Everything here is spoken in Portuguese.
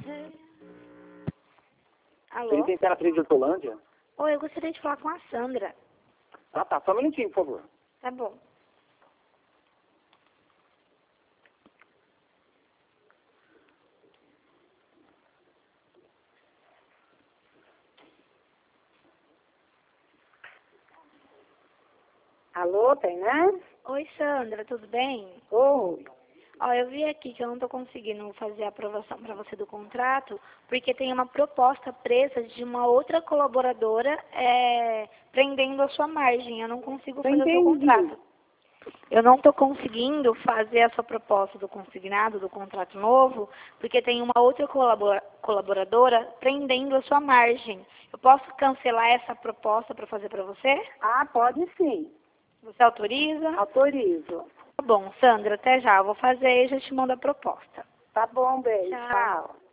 Alô? Ele tem Imperatriz de Hortolândia? Oi, eu gostaria de falar com a Sandra. Ah, tá. Só um minutinho, por favor. Tá bom. Alô, Tainá? Oi, Sandra, tudo bem? Oi. Ó, eu vi aqui que eu não estou conseguindo fazer a aprovação para você do contrato, porque tem uma proposta presa de uma outra colaboradora prendendo a sua margem. Eu não consigo fazer o seu contrato. Eu não estou conseguindo fazer a sua proposta do consignado, do contrato novo, porque tem uma outra colaboradora prendendo a sua margem. Eu posso cancelar essa proposta para fazer para você? Ah, pode sim. Você autoriza? Autorizo. Tá bom, Sandra, até já. Eu vou fazer e já te mando a proposta. Tá bom, beijo. Tchau.